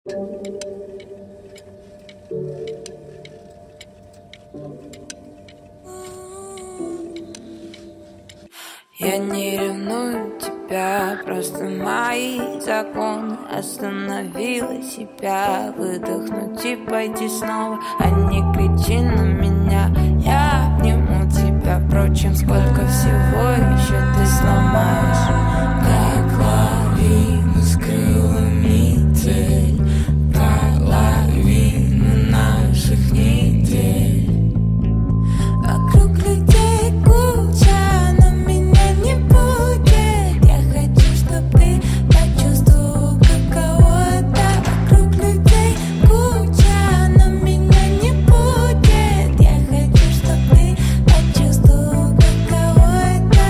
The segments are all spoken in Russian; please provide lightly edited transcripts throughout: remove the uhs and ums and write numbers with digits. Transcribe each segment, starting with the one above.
Я не ревную тебя, просто мои законы. Остановила себя, выдохнуть и пойти снова. А не кричи на меня, я обниму тебя. Впрочем, сколько всего еще ты сломаешь. Как лавина с крылами цель, половина наших недель. Вокруг людей куча, но меня не будет. Я хочу, чтоб ты почувствовал, каково это. Вокруг людей куча, но меня не будет. Я хочу, чтоб ты почувствовал, каково это.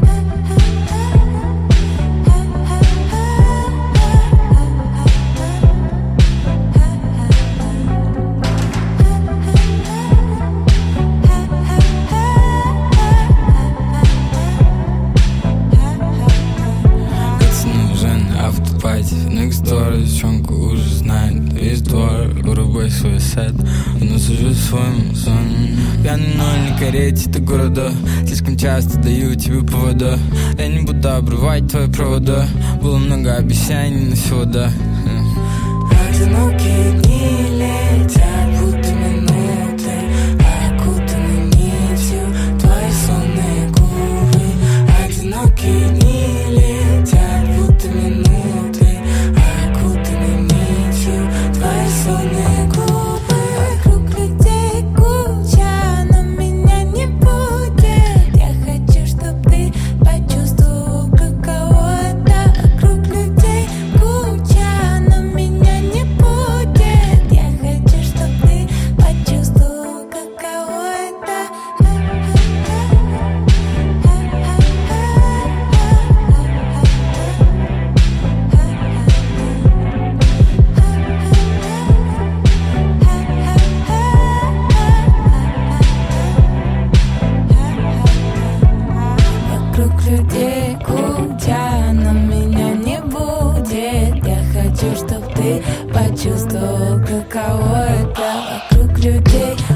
Автопати, next door, девчонка уже знает весь двор. Вырубай свой сет, насажу своему сону. Пьяный ноль на карете до города, слишком часто даю тебе повода. Я не буду обрывать твои провода, было много обещаний, но всего да. Одинокие дни летят, будто минуты, окутаны нитью твои сонные губы. Одинокие дни летят, будто минуты, окутаны нитью твои сонные губы. Вокруг людей куча, но меня не будет. Я хочу, чтоб ты почувствовал, каково это. Вокруг людей куча, но меня не будет. Я хочу, чтоб ты почувствовал, каково это. Вокруг людей куча, но меня не будет. Я хочу, чтоб ты почувствовал, каково это. Вокруг людей